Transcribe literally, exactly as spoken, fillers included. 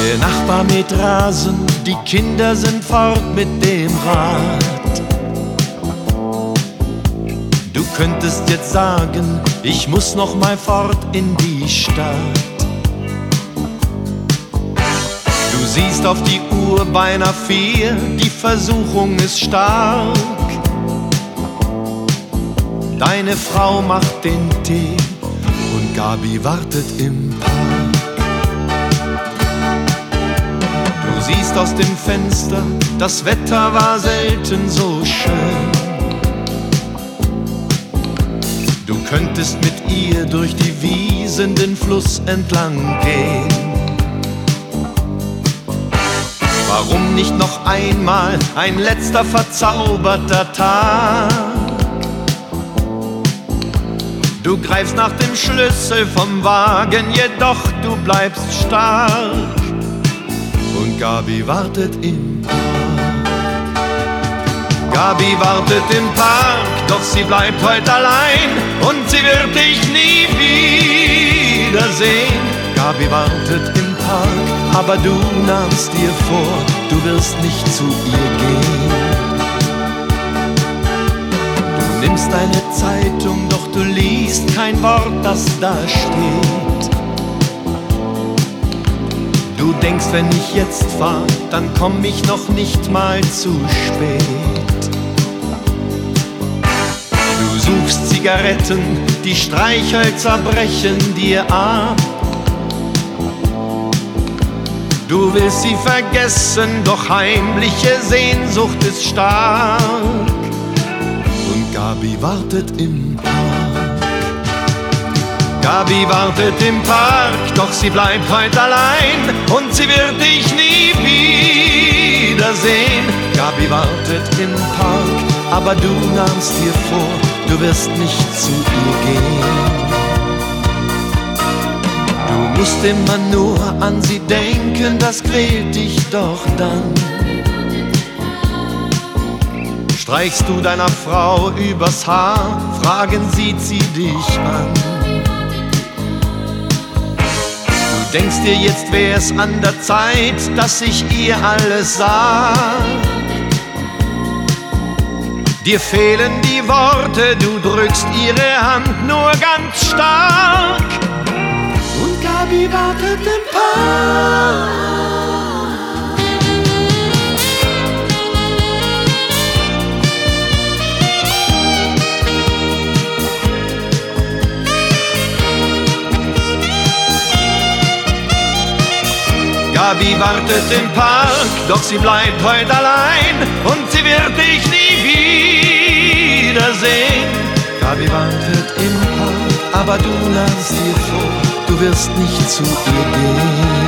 Der Nachbar mäht Rasen, die Kinder sind fort mit dem Rad. Du könntest jetzt sagen, ich muss noch mal fort in die Stadt. Du siehst auf die Uhr beinahe vier, die Versuchung ist stark. Deine Frau macht den Tee und Gabi wartet im Park. Du siehst aus dem Fenster, das Wetter war selten so schön. Du könntest mit ihr durch die Wiesen den Fluss entlang gehen. Warum nicht noch einmal ein letzter verzauberter Tag? Du greifst nach dem Schlüssel vom Wagen, jedoch du bleibst stark. Und Gabi wartet im Park. Gabi wartet im Park, doch sie bleibt heute allein und sie wird dich nie wiedersehen. Gabi wartet im Park, aber du nahmst dir vor, du wirst nicht zu ihr gehen. Du nimmst deine Zeitung, doch du liest kein Wort, das da steht. Du denkst, wenn ich jetzt fahr, dann komm ich noch nicht mal zu spät. Du suchst Zigaretten, die Streichhölzer brechen dir ab. Du willst sie vergessen, doch heimliche Sehnsucht ist stark. Und Gabi wartet im Park. Gabi wartet im Park, doch sie bleibt heute allein und sie wird dich nie wiedersehen. Gabi wartet im Park, aber du nahmst dir vor, du wirst nicht zu ihr gehen. Du musst immer nur an sie denken, das quält dich doch dann. Streichst du deiner Frau übers Haar, fragen sieht sie dich an. Du denkst dir, jetzt wär's an der Zeit, dass ich ihr alles sag. Dir fehlen die Worte, du drückst ihre Hand nur ganz stark. Und Gabi wartet im Park. Gabi wartet im Park, doch sie bleibt heute allein und sie wird dich nie wiedersehen. Gabi wartet im Park, aber du nahmst dir vor, du wirst nicht zu ihr gehen.